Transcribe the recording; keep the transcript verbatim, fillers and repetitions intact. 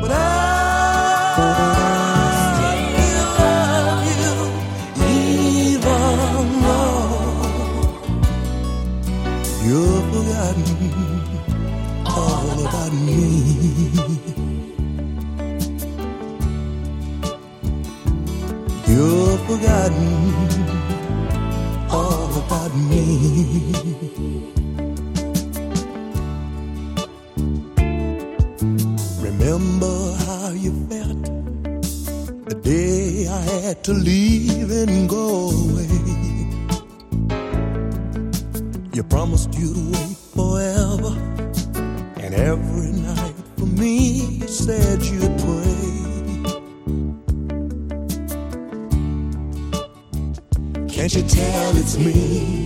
but I still love you, even though you've forgotten all about me. You've forgotten all about me. Remember how you felt the day I had to leave and go away. You promised you'd wait forever, and every night for me you said you'd pray. Can't you tell it's me?